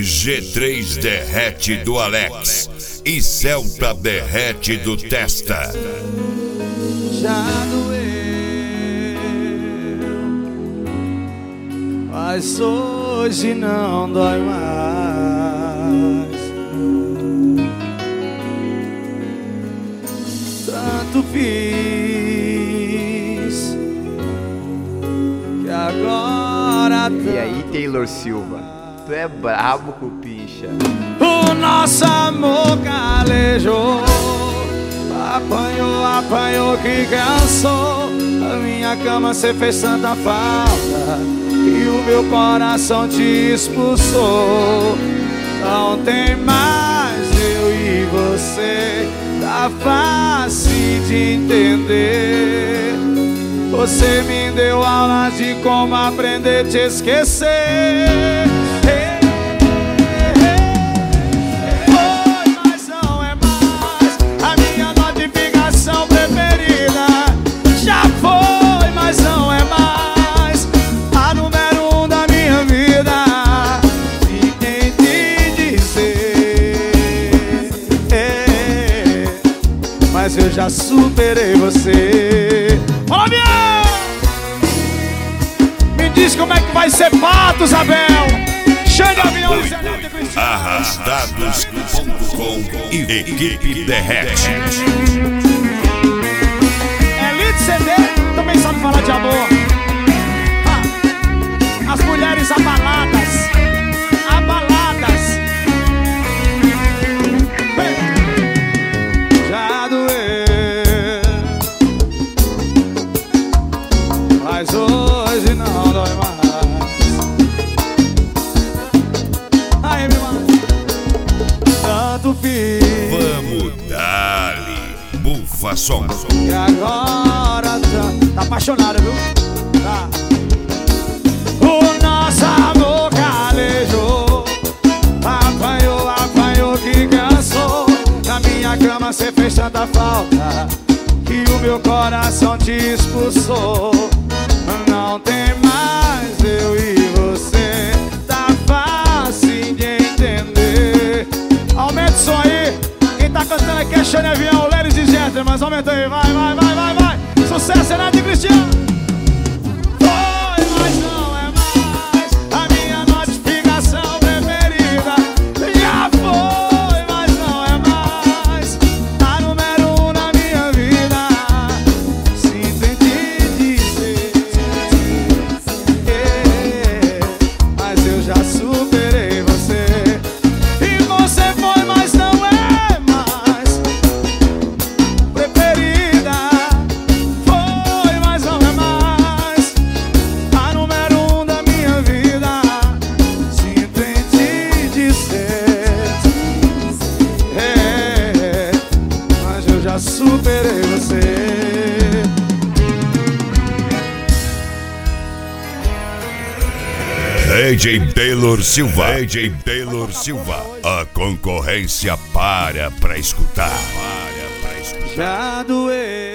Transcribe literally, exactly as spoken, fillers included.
G três derrete do Alex e Celta derrete do Testa. Já doeu, mas hoje não dói mais. Tanto fiz que agora tá... E aí, Taylor Silva, tu é brabo com o pincha. O nosso amor calejou, apanhou, apanhou que cansou. A minha cama cê fez tanta falta e o meu coração te expulsou. Não tem mais eu e você, tá fácil de entender. Você me deu aula de como aprender a te esquecer. Mas eu já superei você. Ó, Biel! Me diz como é que vai ser Patos, Abel. Chega, Biel! Arrastados ponto com e Equipe Derrete. Elite C D também sabe falar de amor. Ah, as mulheres abaladas. Abaladas. Mas hoje não dói mais. Aí, meu mano, tanto fiz. Vamos dali, bufa som. E agora tá, tá apaixonado, viu? Tá. O nosso amor calejou, apanhou, apanhou que cansou. Na minha cama cê fez tanta falta que o meu coração te expulsou. Não tem mais eu e você, tá fácil de entender. Aumenta o som aí. Quem tá cantando aqui é Xane Avião, Ladies and Gentlemen. Mas aumenta aí, vai, vai, vai, vai, vai. Sucesso, Renato e Cristiano. Foi, mas não é mais a minha notificação preferida. Já foi, mas não é mais a número um na minha vida. Sinto em te dizer, mas eu já superei você. E você foi, mas não é mais preferida. Foi, mas não é mais a número um da minha vida. Sinto em te dizer, é, mas eu já superei você. D J Taylor Silva. D J Taylor Silva. A concorrência para pra escutar. Para pra escutar. Já doeu.